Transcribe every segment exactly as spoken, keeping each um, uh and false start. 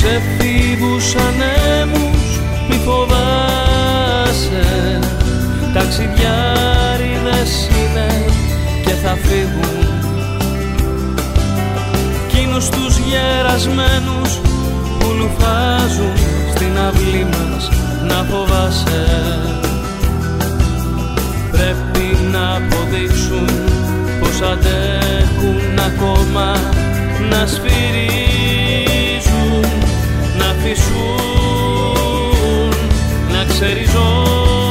εφήβους ανέμους μη φοβάσαι, ταξιδιάριδες είναι και θα φύγουν. Κείνους τους γερασμένους που λουφάζουν στην αυλή μας να φοβάσαι. Πρέπει να αποδείξουν πως αντέχουν ακόμα, να σφυρίζουν, να φυσούν, να ξεριζώνουν.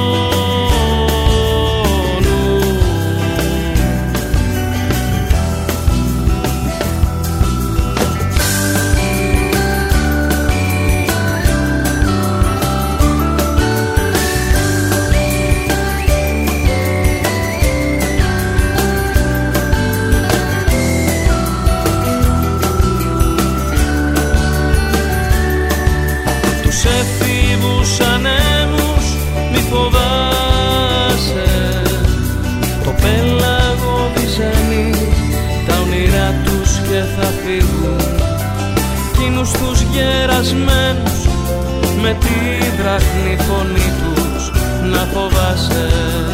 Θα φύγουν κείνους τους γερασμένους με τη δράχνη φωνή τους να φοβάσαι.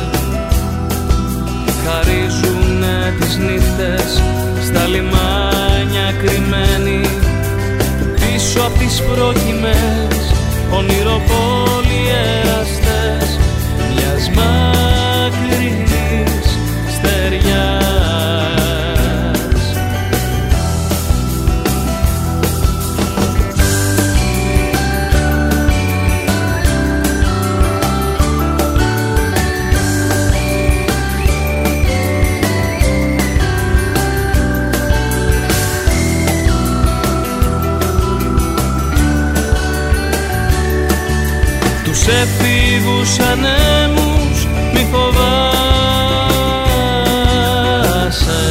Χαρίζουνε τις νύχτες στα λιμάνια κρυμμένοι πίσω απ' τις πρόκυμες ονειροπόλιεραστές μιας μακρινής στεριάς. Εφήβους ανέμους μη φοβάσαι.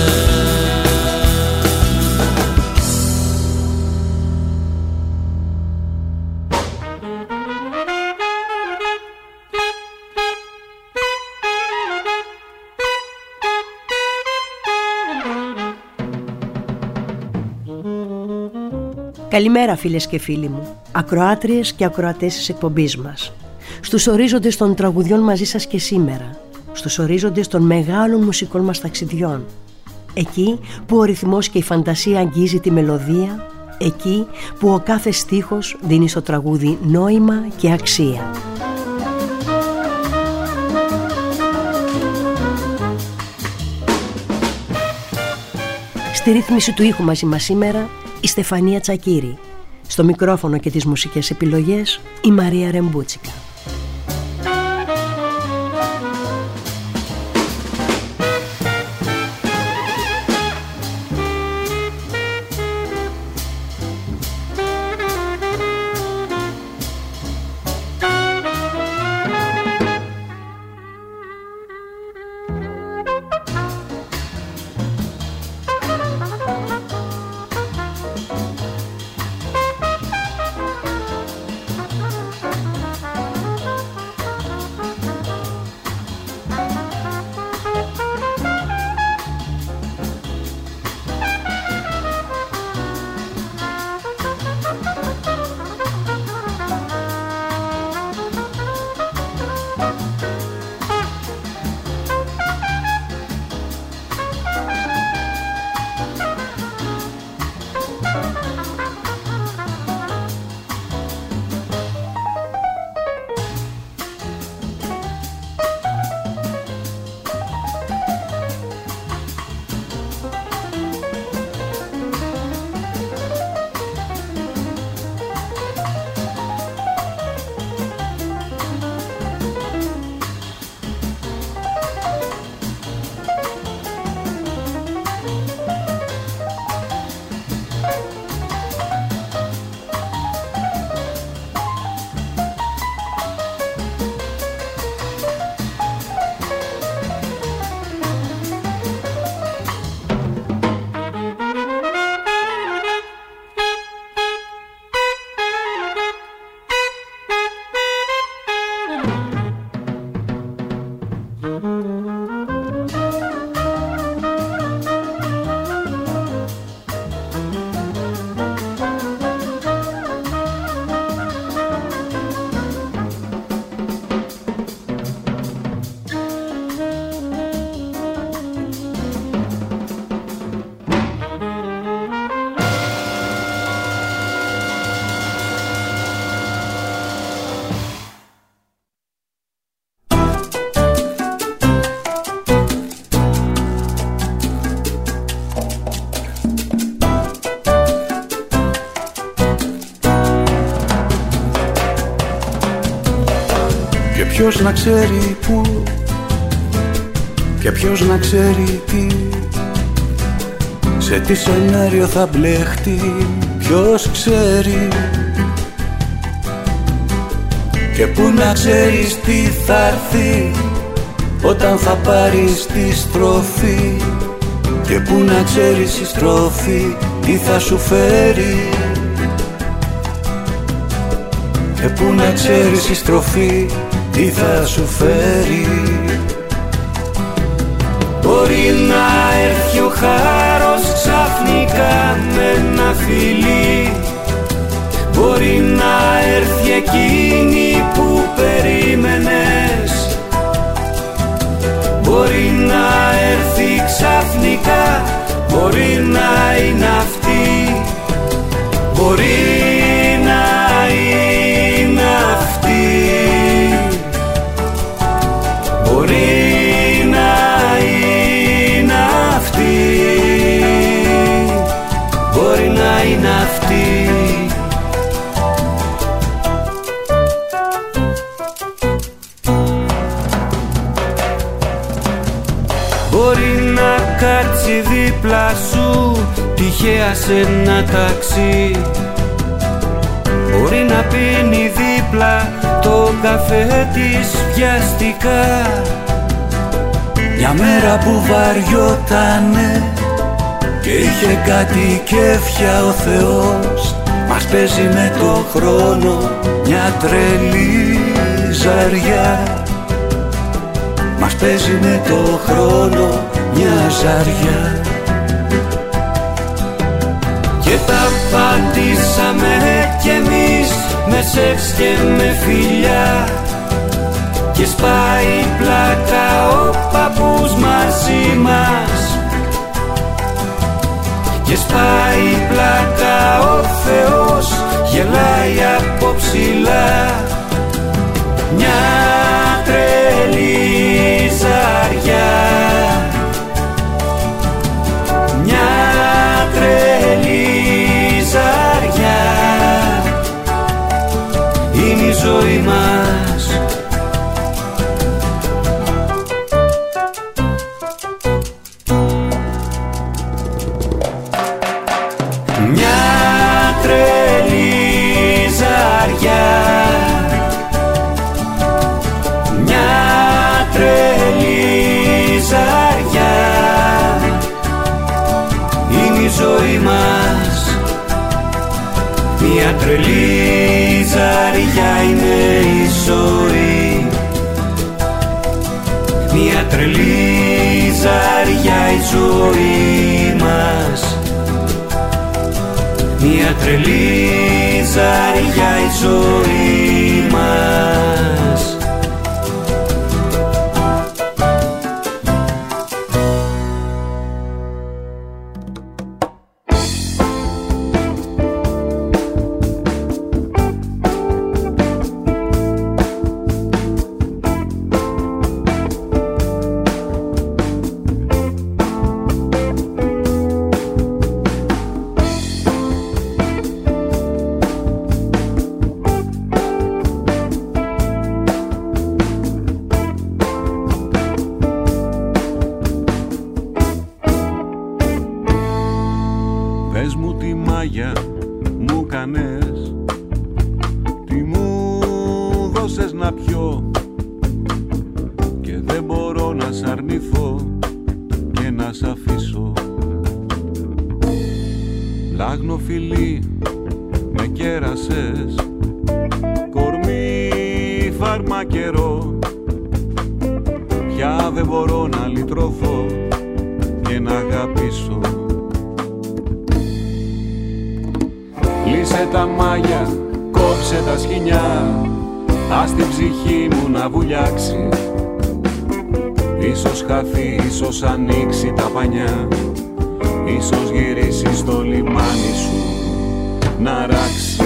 Καλημέρα φίλες και φίλοι μου, ακροάτριες και ακροατές της εκπομπής μας. Στους ορίζοντες των τραγουδιών μαζί σας και σήμερα, στους ορίζοντες των μεγάλων μουσικών μας ταξιδιών, εκεί που ο ρυθμός και η φαντασία αγγίζει τη μελωδία, εκεί που ο κάθε στίχος δίνει στο τραγούδι νόημα και αξία. Στη ρύθμιση του ήχου μαζί μας σήμερα η Στεφανία Τσακύρη, στο μικρόφωνο και τις μουσικές επιλογές η Μαρία Ρεμπούτσικα. ποιος να ξέρει πού και ποιος να ξέρει τι, σε τι σενάριο θα μπλεχτεί, ποιος ξέρει. Και πού να ξέρεις τι θα έρθει όταν θα πάρεις τη στροφή, και πού να ξέρεις η στροφή τι θα σου φέρει, και πού να ξέρεις η στροφή τι θα σου φέρει. Μπορεί να έρθει ο χάρος ξαφνικά με ένα φιλί, μπορεί να έρθει εκείνη που περίμενες, μπορεί να έρθει ξαφνικά, μπορεί να είναι αυτή, μπορεί να είναι αυτή, μπορεί να είναι αυτή, μπορεί να είναι αυτή. Μπορεί να κάτσει δίπλα σου τυχαία σε ένα ταξί, μπορεί να πίνει δίπλα το καφέ της βιαστικά. Μια μέρα που βαριότανε και είχε κάτι κέφια ο Θεός, μας παίζει με το χρόνο μια τρελή ζαριά, μας παίζει με το χρόνο μια ζαριά. Και τα πατήσαμε κι εμείς με σεξ και με φιλιά, και σπάει πλάκα ο παππούς μαζί μας, και σπάει πλάκα ο Θεός, γελάει από ψηλά μια τρελή ζαριά, μια τρελή ζαριά, είναι η ζωή μας. Μια τρελή ζαριά, μια τρελή ζαριά, είναι η ζωή μας. Μια τρελή ζαριά είναι η ζωή, μια τρελή ζαριά η ζωή μας, μια τρελή ζαριά η ζωή μας. Ίσως ανοίξει τα πανιά, ίσως γυρίσει στο λιμάνι σου να ράξει.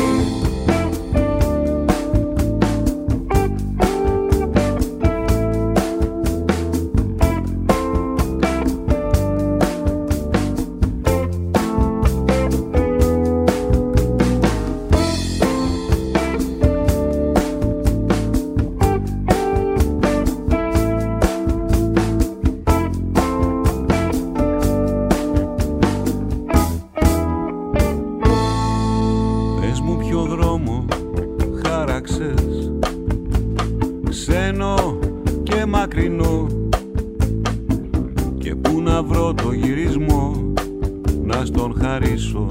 και μακρινό, και πού να βρω το γυρισμό να στον χαρίσω.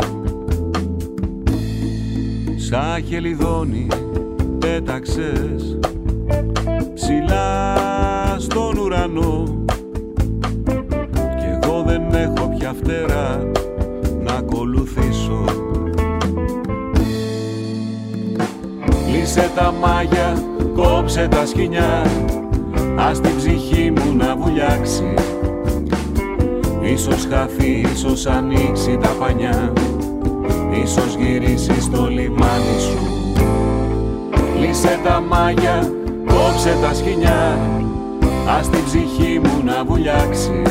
Σαν χελιδόνι πέταξες ψηλά στον ουρανό, κι εγώ δεν έχω πια φτερά να ακολουθήσω. Κλείσε τα μάγια, κόψε τα σκοινιά, ας την ψυχή μου να βουλιάξει. Ίσως χαθεί, ίσως ανοίξει τα πανιά, ίσως γυρίσει στο λιμάνι σου. Κλείσε τα μάγια, κόψε τα σκοινιά, ας την ψυχή μου να βουλιάξει.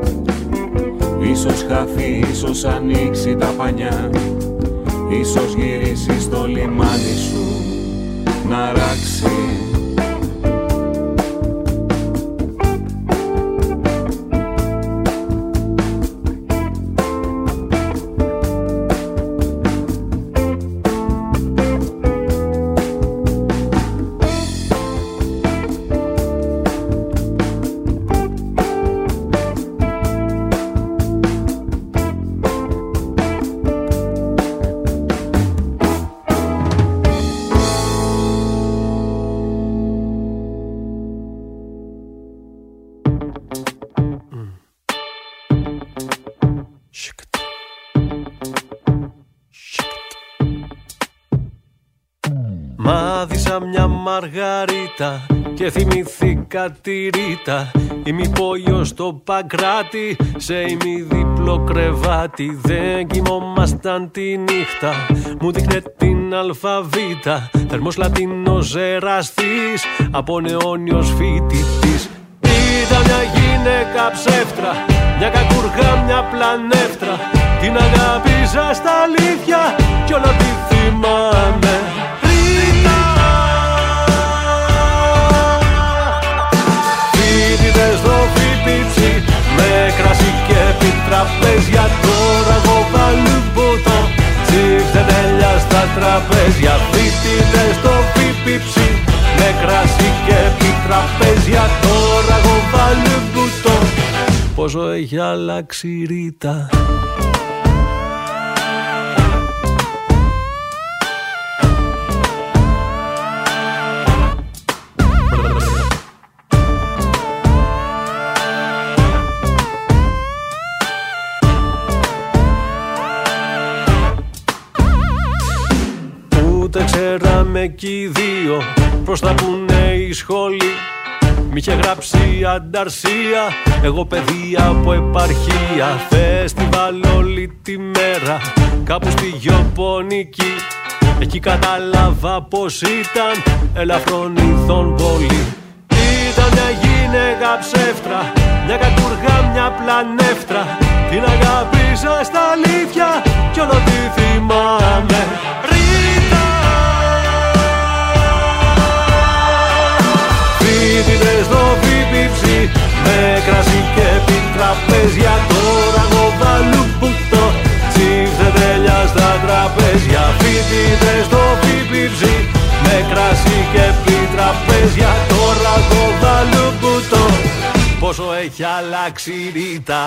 Ίσως χαθεί, ίσως ανοίξει τα πανιά, ίσως γυρίσει στο λιμάνι σου να ράξει. Μάδισα μια μαργαρίτα και θυμηθήκα τη Ρίτα. Ημιπόλιο στο Παγκράτη, σε ημιδιπλό κρεβάτι. Δεν κοιμόμασταν τη νύχτα, μου δείχνε την αλφαβήτα. Θερμός Λατίνος εραστής, από νεώνιος φοιτητής. Ήταν μια γυναίκα ψεύτρα, μια κακούργα, μια πλανεύτρα. Την αγάπησα στα αλήθεια κι όλα τη θυμάμαι. Φοιτητές στο φοιτητσί, με κρασί και επιτραπέζια. Τώρα εγώ παλουμπούτο, τσίφτε τέλεια στα τραπέζια. Φοιτητές στο φοιτητσί, με κρασί και επιτραπέζια. Τώρα εγώ παλουμπούτο, πόσο έχει αλλάξει η Ρίτα. Ούτε ξέραμε κι οι δύο προς τα που είναι η σχολή. Μ' είχε γράψει ανταρσία, εγώ παιδεία από επαρχία. Φεστιβάλ όλη τη μέρα, κάπου στη Γεωπονική. Εκεί κατάλαβα πως ήταν ελαφρόν ειδών πολύ. Ήταν μια γυναίκα ψεύτρα, μια κακούργα, μια πλανεύτρα. Την αγάπησα στα αλήθεια κι όλο τη θυμάμαι. Φοιτητές στο φοιτητσί, με κρασί και επιτραπέζια. Τώρα εγώ βαλουμπουτό, τσίφτε τέλεια στα τραπέζια. Φοιτητές στο φοιτητσί, με κρασί και επιτραπέζια. Τώρα εγώ βαλουμπουτό, πόσο έχει αλλάξει η Ρίτα.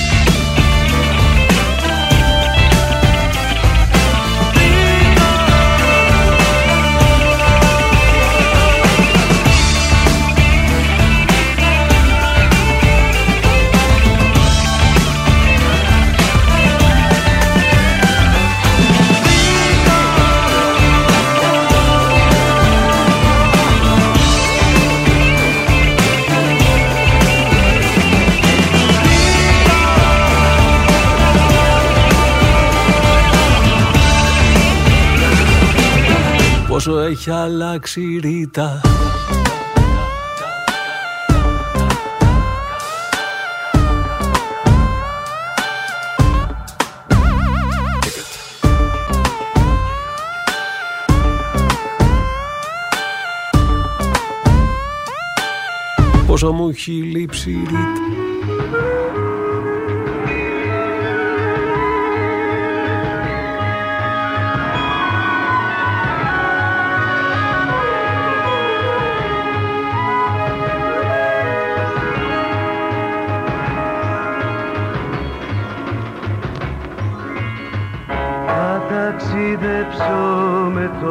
Πόσο έχει αλλάξει η Ρίτα. Πόσο μου έχει λείψει η Ρίτα.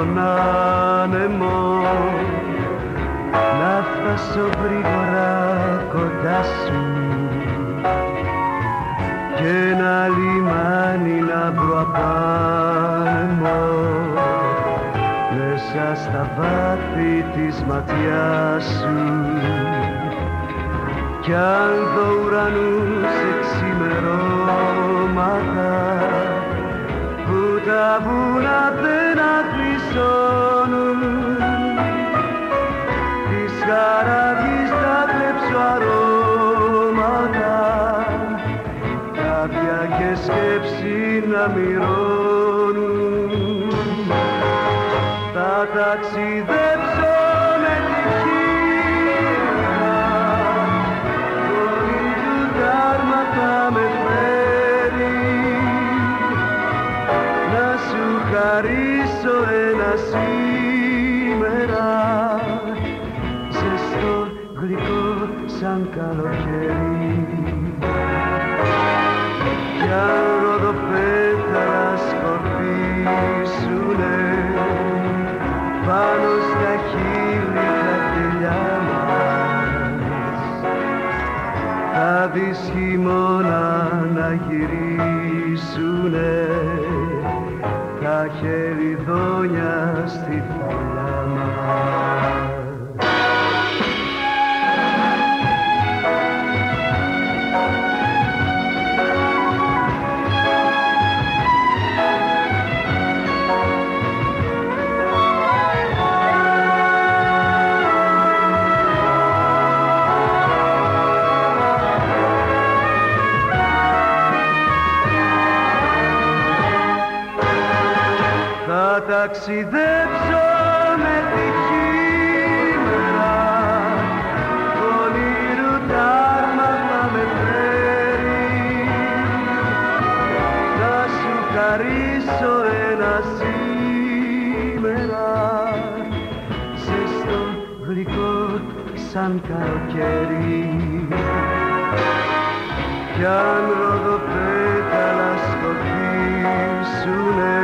στον άνεμο, να φτάσω γρήγορα κοντά σου και ένα λιμάνι να βρω απάνεμο μέσα στα βάθη της ματιάς σου. Κι αν δω ουρανούς εξημερώματα που τα βουνά δεν αγλυσώνουν, της χαραβής θα κλέψω αρώματα, κάποια και σκέψη να μοιρώνουν. Θα ταξιδέψω με τη χείρα, φωνή του δάρμα θα με φέρει, να σου χαρίσω ένα σήμερα, ζεστό γλυκό σαν καλοκαίρι. Κι αν ροδοπέταλα σκορπίσουνε πάνω στα χείλη τα φιλιά μας, θα δεις χειμώνα να γυρίσουνε τα χεριδόνια στη φωλιά μας. Ταξιδέψω με τη χειμέρα, το όνειρο τάρμα θα με φέρει, να σου χαρίσω ένα σήμερα, ζεστό γλυκό σαν καλοκαίρι. Κι αν ροδοπέταλα σκοτήσουνε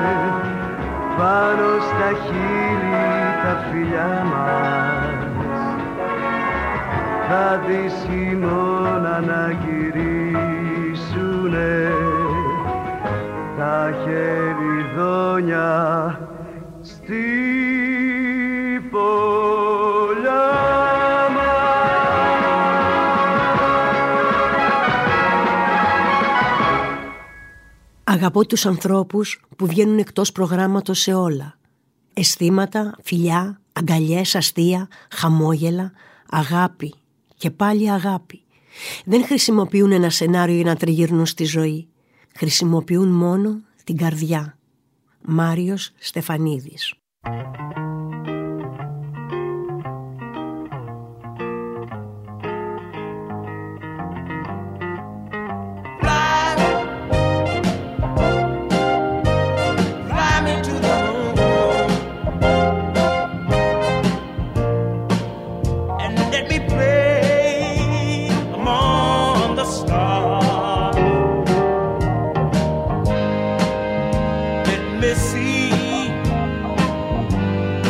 πάνω στα χείλη τα φιλιά μας, θα δεις χειμώνα να γυρίσουνε τα χεριδόνια στη φωλιά μας. Αγαπώ τους ανθρώπους που βγαίνουν εκτός προγράμματος σε όλα. Αισθήματα, φιλιά, αγκαλιές, αστεία, χαμόγελα, αγάπη και πάλι αγάπη. Δεν χρησιμοποιούν ένα σενάριο για να τριγυρνούν στη ζωή. Χρησιμοποιούν μόνο την καρδιά. Μάριος Στεφανίδης. See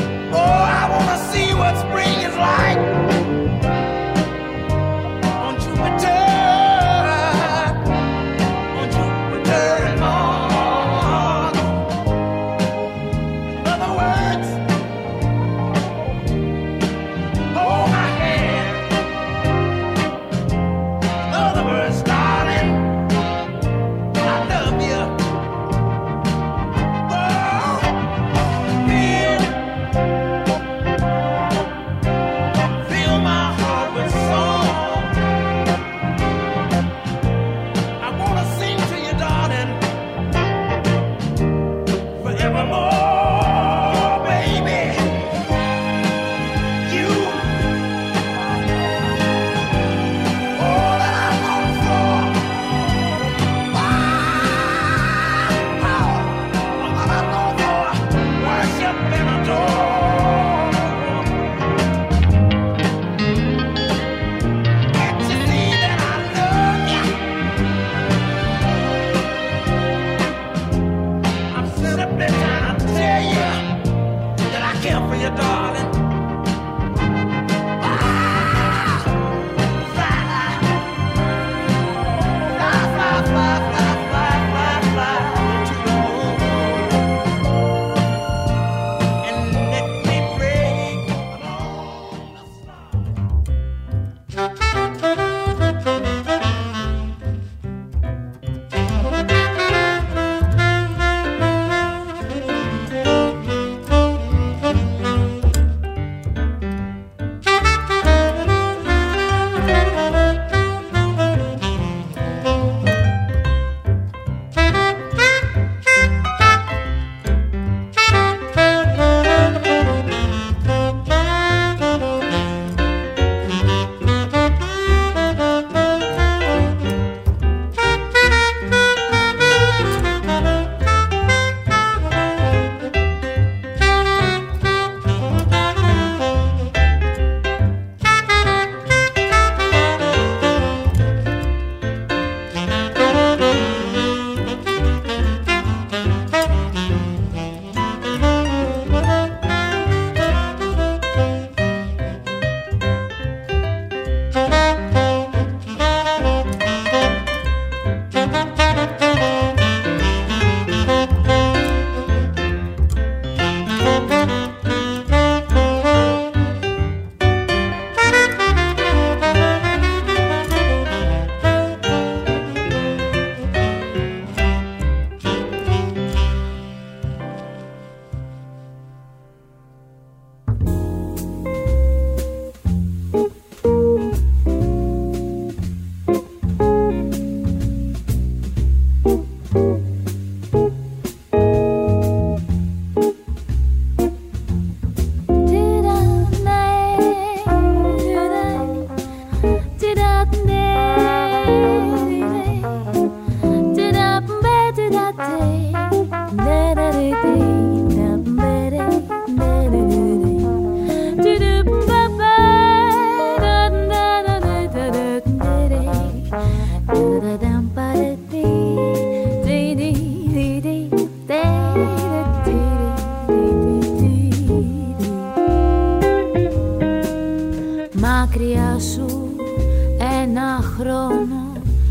ένα χρόνο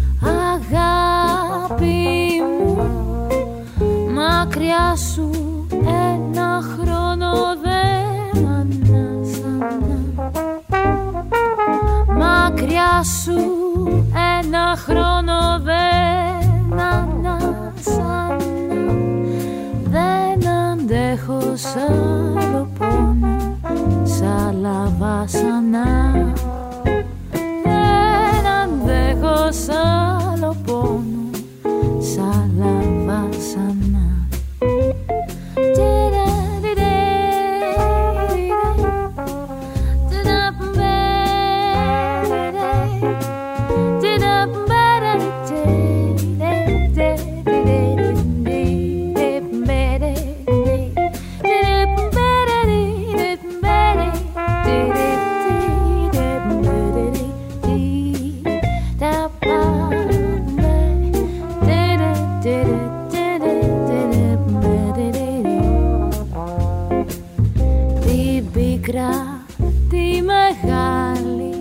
αγάπη μου, μακριά σου ένα χρόνο δεν ανάσανα. Μακριά σου ένα χρόνο δεν ανάσανα. Δεν αντέχω σ' άλλο πόνο, σ' άλλα βάσανα. Δεν αντέχω σ' άλλο πόνο, σ' άλλα βάσανα. Τη μεγάλη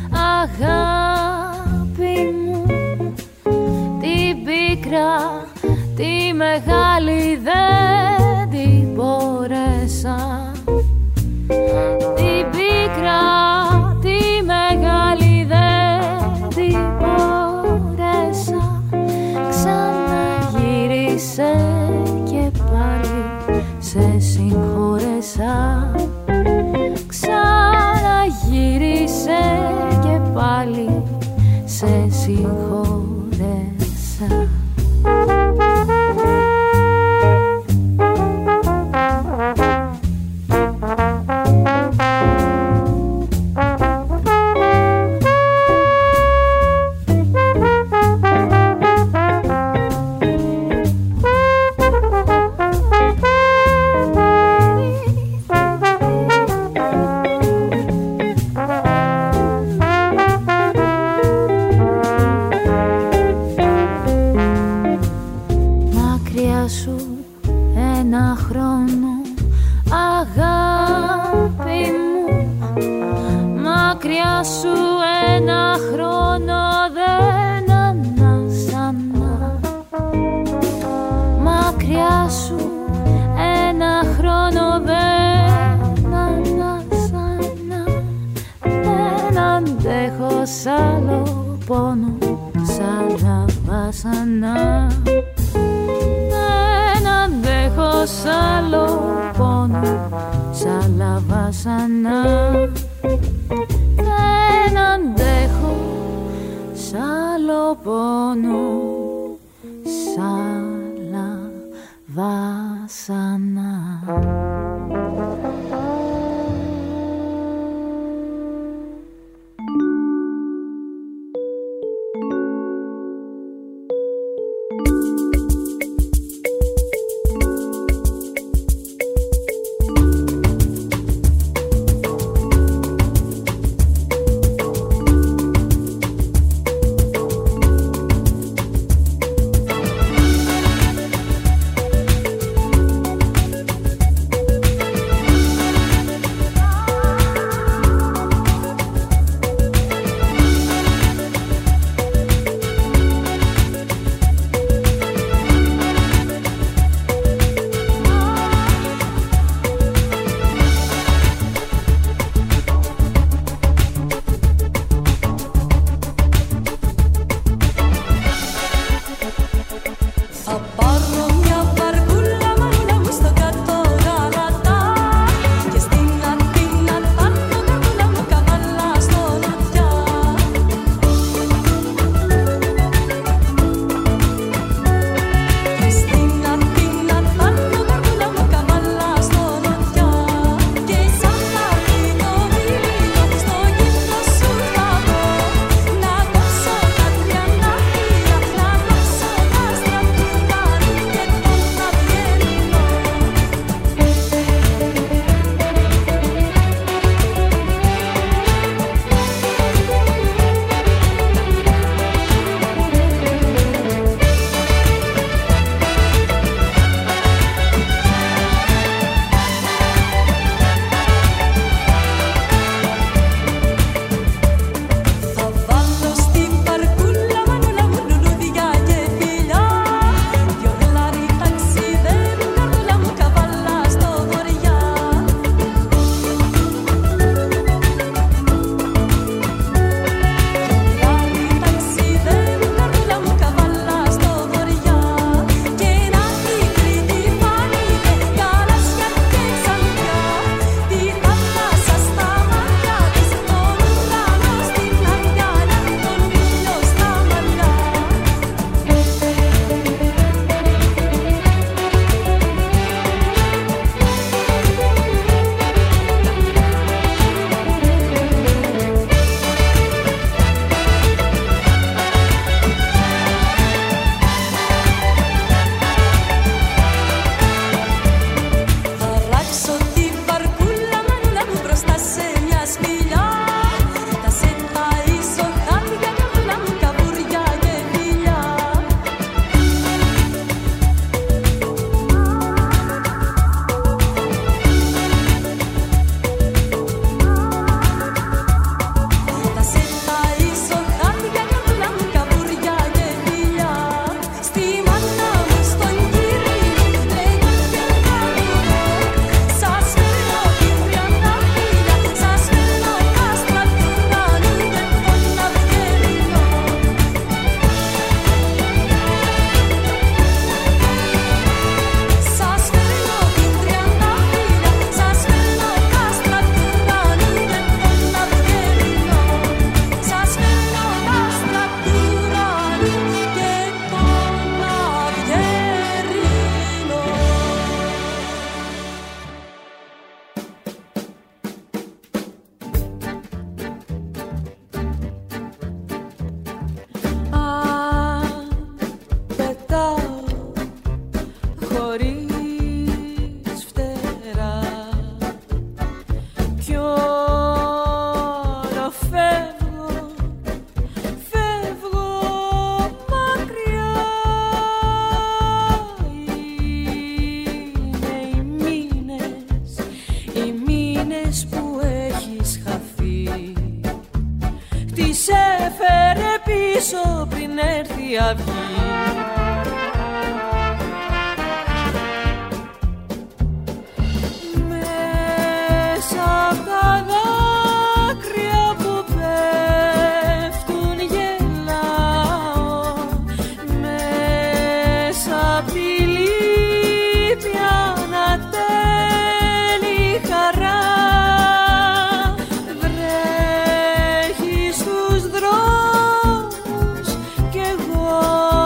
αγάπη μου, την πίκρα, τη μεγάλη δεν την μπόρεσα. Την πίκρα, τη μεγάλη δεν την μπόρεσα. Ξαναγύρισε και πάλι σε συγχώρεσα. Ξαναγύρισε και πάλι σε συγχώρεσα. φέρε πίσω πριν έρθει η αυγή. Μέσα απ' τα δάκρυα που πέφτουν γελάω, μέσα απ' τη λύπη ανατέλει χαρά. Βρέχει στους δρόμους κι εγώ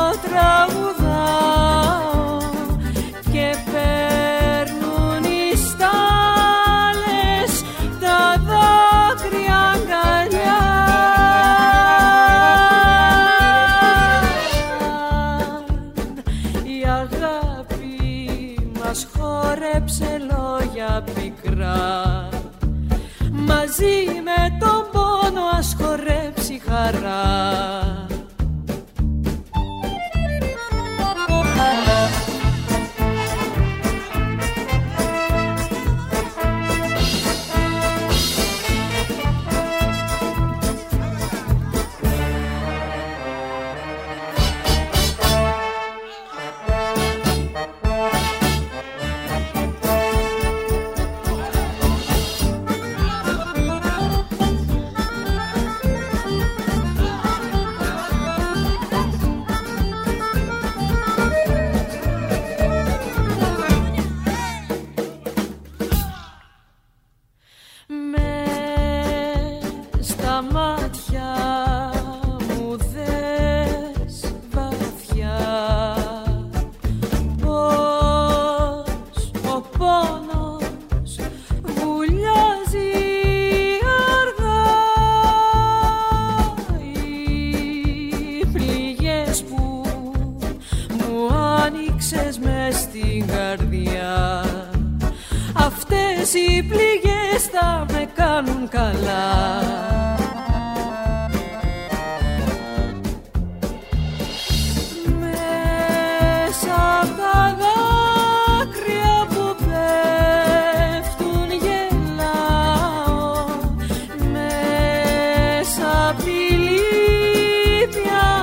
τραγουδάω και παίρνουν οι στάλες τα δάκρυα αγκαλιά. Η αγάπη μας χόρεψε λόγια πικρά, μαζί με τον πόνο ας χορέψει χαρά. Οι πληγές θα με κάνουν καλά. Μέσα απ' τα δάκρυα που πέφτουν γελάω, μέσα απ' τη λύπη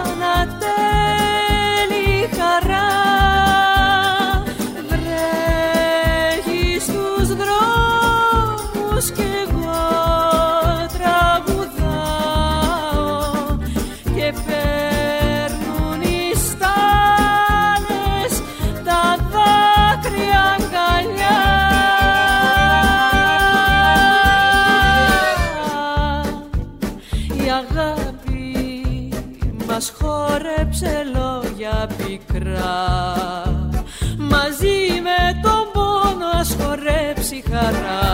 ανατέλει χαρά. Κι εγώ τραγουδάω και παίρνουν οι στάλες τα δάκρυα αγκαλιά. Η αγάπη μας χόρεψε λόγια πικρά, μαζί με τον πόνο ας χορέψει χαρά.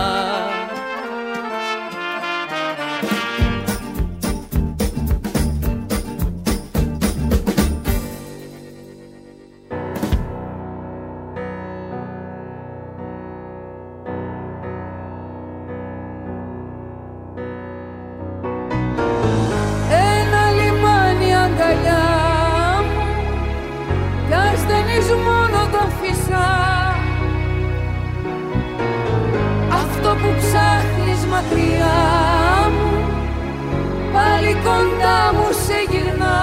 Μόνο τον φυσά, αυτό που ψάχνεις μακριά μου, πάλι κοντά μου σε γυρνά.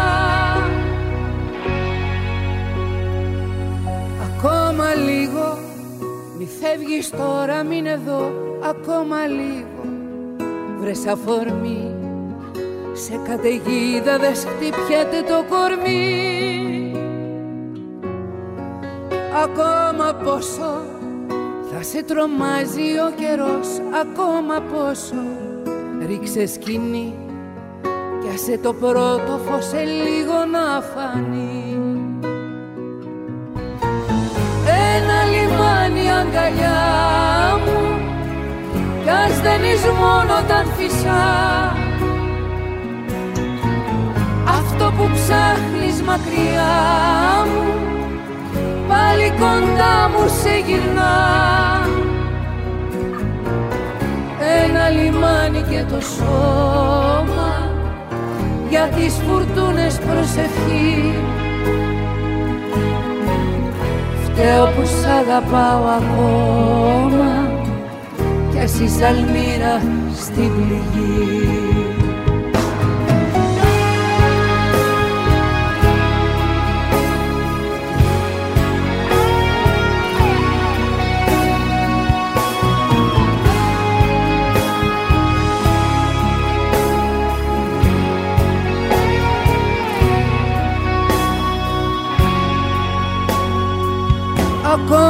Ακόμα λίγο, μη φεύγεις τώρα, μην εδώ. Ακόμα λίγο, βρες αφορμή, σε καταιγίδα δες χτυπιέται το κορμί. Ακόμα πόσο θα σε τρομάζει ο καιρός, ακόμα πόσο ρίξε σκηνή κι άσε το πρώτο φως σε λίγο να φανεί. Ένα λιμάνι αγκαλιά μου, κι ας δεν είσαι μόνο όταν φυσά, αυτό που ψάχνεις μακριά μου, πάλι κοντά μου σε γυρνά. Ένα λιμάνι και το σώμα, για τις φουρτούνες προσευχή. Φταίω που σ' αγαπάω ακόμα, κι ας η σαλμύρα στην πληγή.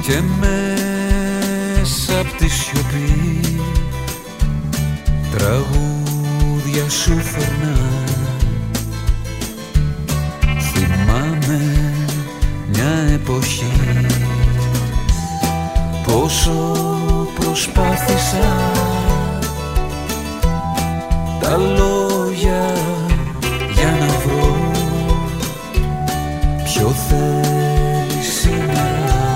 και μέσα απ' τη σιωπή τραγούδια σου φερνά. Θυμάμαι μια εποχή πόσο προσπάθησα τα λόγια για να βρω ποιο θέλει σήμερα,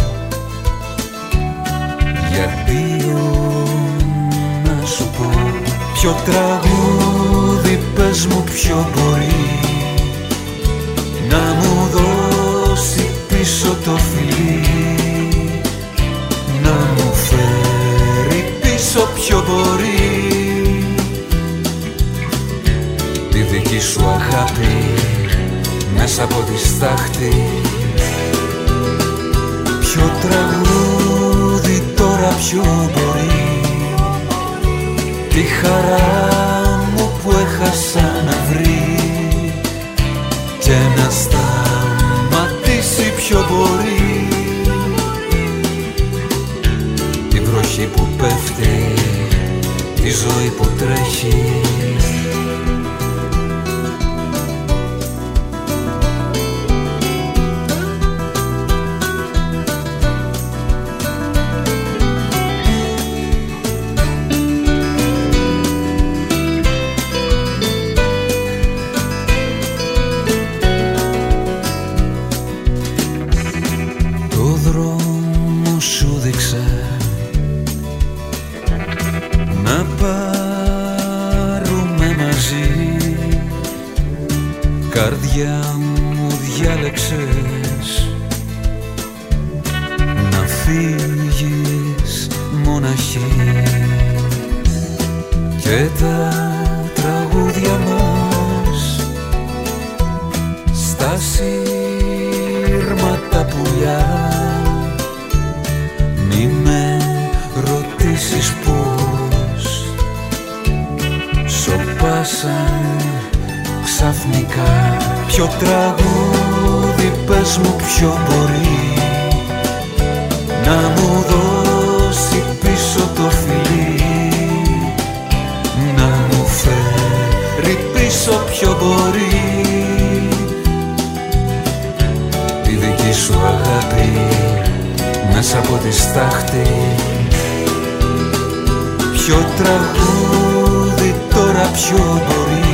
γιατί να σου πω ποιο τραγούδι πες μου ποιο μπορεί να μου δώσει πίσω το φιλί, να μου φέρει πίσω ποιο μπορεί τη δική σου αγάπη μέσα από τη στάχτη. Ποιο τραγούδι τώρα ποιο μπορεί τη χαρά μου που έχασα να βρει και να σταματήσει ποιο μπορεί τη βροχή που πέφτει, τη ζωή που τρέχει. Καρδιά μου διάλεξες να φύγεις μοναχή και τα τραγούδια μας στα σύρματα πουλιά. Μη με ρωτήσεις πώς σωπάσαν ξαφνικά. Ποιο τραγούδι πες μου ποιο μπορεί να μου δώσει πίσω το φιλί, να μου φέρει πίσω ποιο μπορεί τη δική σου αγάπη μέσα από τη στάχτη. Ποιο τραγούδι τώρα ποιο μπορεί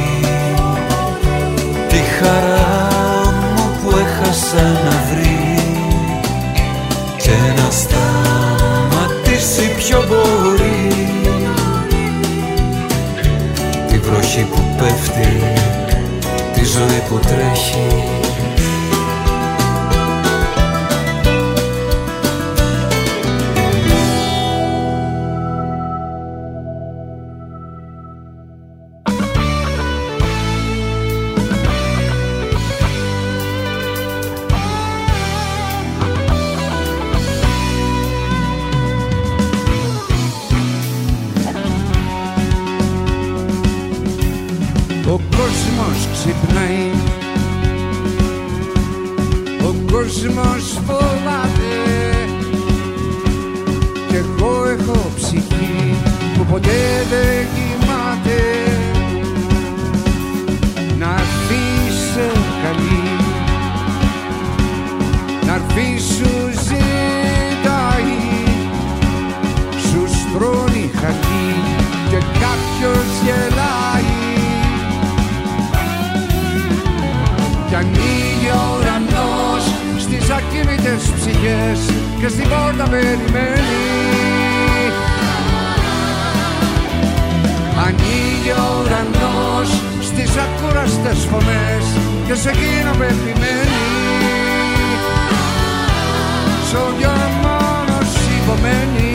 τη χαρά μου που έχασα να βρει και να σταματήσει ποιο μπορεί τη βροχή που πέφτει, τη ζωή που τρέχει. Ο κόσμος ξυπνάει, ο κόσμος φοβάται κι εγώ έχω ψυχή που ποτέ δεν κοιμάται. Να'ρθεί σε καλή, να'ρθεί σου ζητάει, σου στρώνει χαλί και κάποιος γελάει. Κι ανοίγει ο ουρανός στις ακίνητες ψυχές και στην πόρτα περιμένει. Ανοίγει ο ουρανός στις ακούραστες φωνές και σε εκείνο που επιμένει. Σ' όποιο μόνος υπομένει.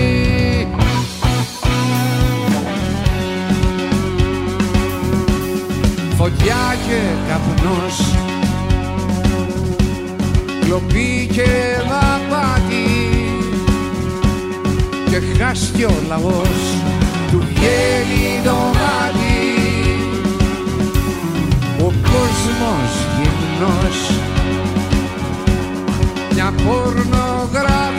Φωτιά και καπνός, κλοπή και δαπάτη και χάστηκε ο λαός, του βγαίνει το μάτι. Ο κόσμος γυμνός, μια πορνογραφία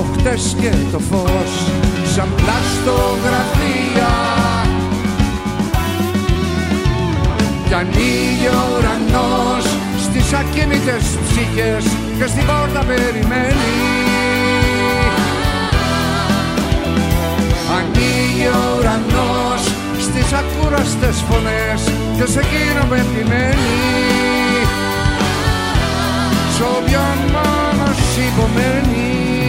το χτες και το φως σαν πλαστογραφία. Κι ανοίγει ο ουρανός στις ακίνητες ψυχές και στην πόρτα περιμένει. Ανοίγει ο ουρανός στις ακούραστες φωνές και σε εκείνο που επιμένει, σ' όποιον μόνος υπομένει.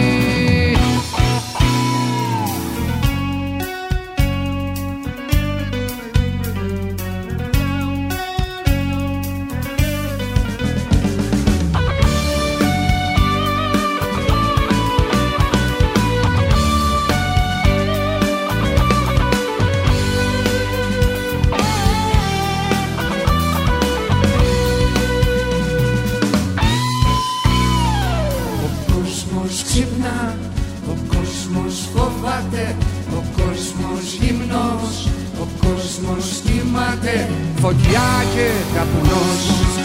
Φωτιά και καπνός,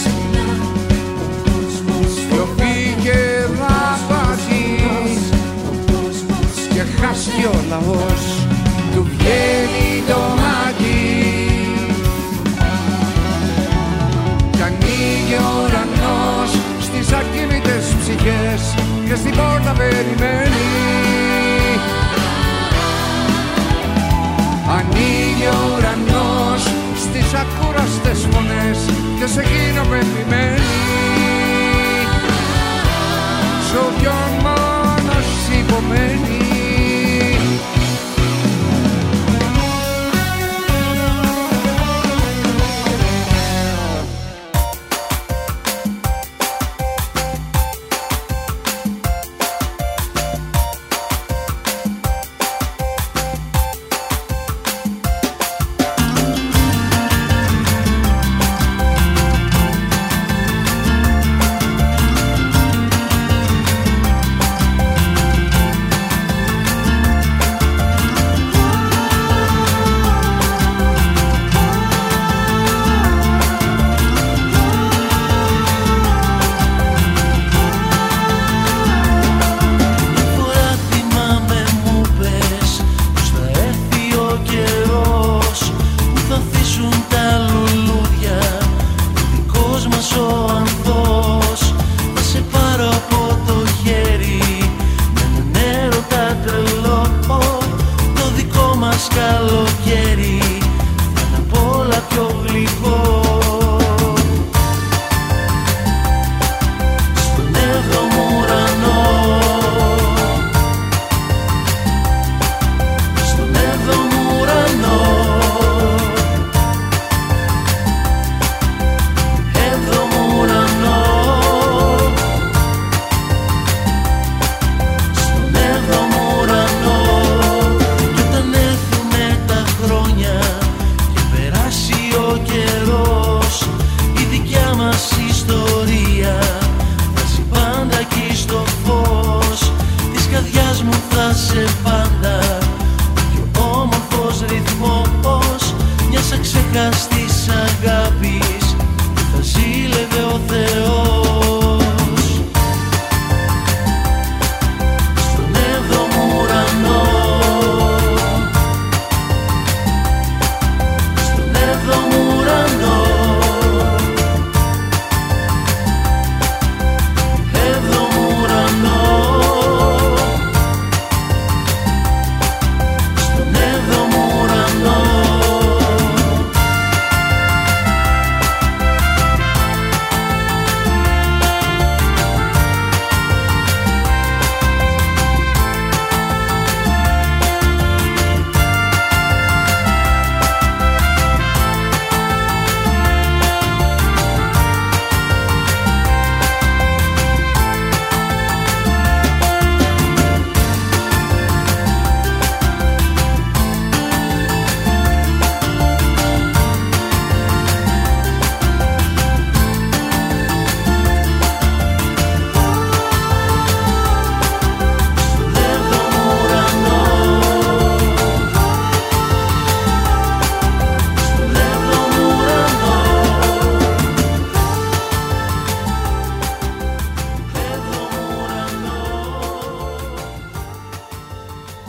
σιωπή και ραπαζί, και χάσκει ο λαός, του βγαίνει το μάτι. Κι ανοίγει ο ουρανός στις ακίνητες ψυχές και στην πόρτα περιμένει. Ανοίγει ο ουρανός στις ακούραστες φωνές και σε εκείνο που επιμένει, σ' όποιον μόνος υπομένει.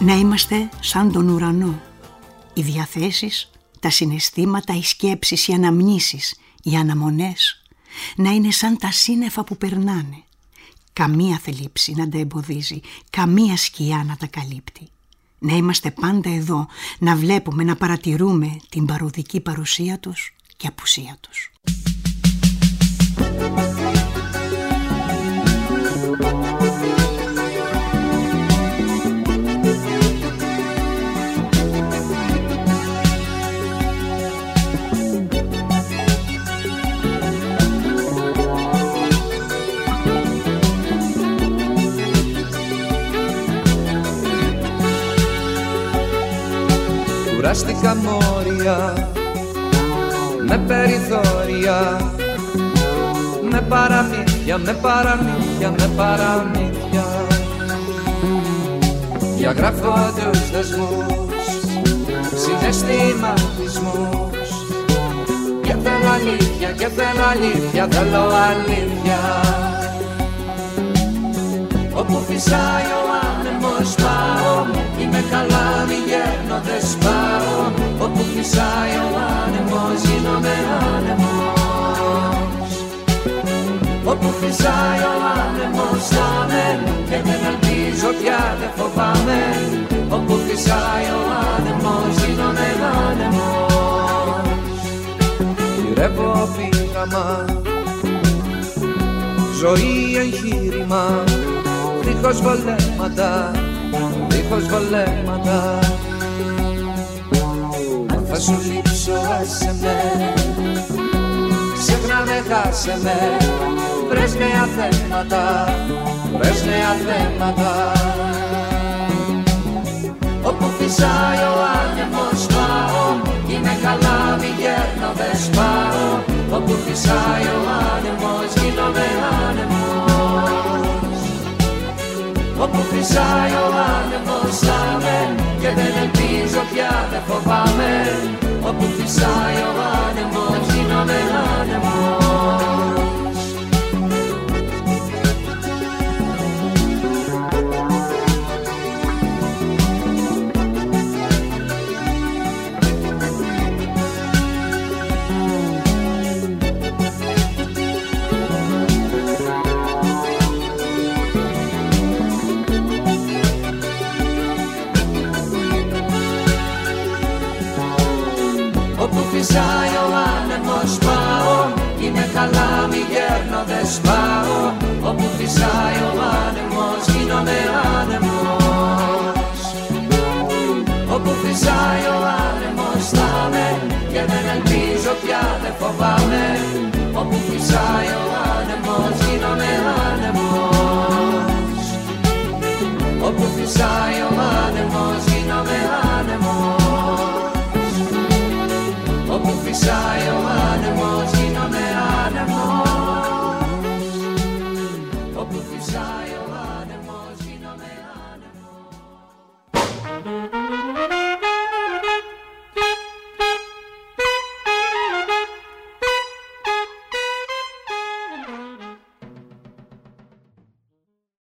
Να είμαστε σαν τον ουρανό. Οι διαθέσεις, τα συναισθήματα, οι σκέψεις, οι αναμνήσεις, οι αναμονές να είναι σαν τα σύννεφα που περνάνε. Καμία θλίψη να τα εμποδίζει, καμία σκιά να τα καλύπτει. Να είμαστε πάντα εδώ, να βλέπουμε, να παρατηρούμε την παροδική παρουσία τους και απουσία τους. Κουράστηκα μόρια, με περιθώρια, με παραμύθια, με παραμύθια, με παραμύθια. Διαγράφω τους δεσμούς, συναισθηματισμούς. Και θέλω αλήθεια, και θέλω αλήθεια, θέλω αλήθεια. Όπου φυσάει ο άνεμος πάω, είμαι καλά, μη γέρνω, δεν σπάω. Όπου φυσάει ο άνεμος γίνομαι άνεμος. Όπου φυσάει ο άνεμος θα'με και δεν ελπίζω πια, δεν φοβάμαι. Όπου φυσάει ο άνεμος γίνομαι άνεμος. Γυρεύω πείραμα, ζωή εγχείρημα, δίχως βολέματα, δίχως βολέματα. Αν θα σου λείψω άσε με, ξέχνα με, χάσε με. Βρες νέα θέματα, βρες νέα θέματα. Όπου φυσάει ο άνεμος πάω, είμαι καλά, μη γέρνω, δεν σπάω. Όπου φυσάει ο άνεμος γίνομαι άνεμος. Όπου φυσάει ο άνεμος θα'με και δεν ελπίζω πια, δεν φοβάμαι. Όπου φυσάει ο άνεμος γίνομαι άνεμος. Όπου φυσάει ο άνεμος πάω, είμαι καλά, μη γέρνω, δεν σπάω. Όπου φυσάει ο άνεμος γίνομαι άνεμος. Όπου φυσάει ο άνεμος θα'με και δεν ελπίζω πια, δεν φοβάμαι. Όπου φυσάει ο άνεμος γίνομαι άνεμος. Όπου φυσάει ο άνεμος γίνομαι άνεμος. Όπου φυσάει ο άνεμος γίνομαι άνεμος. Όπου φυσάει ο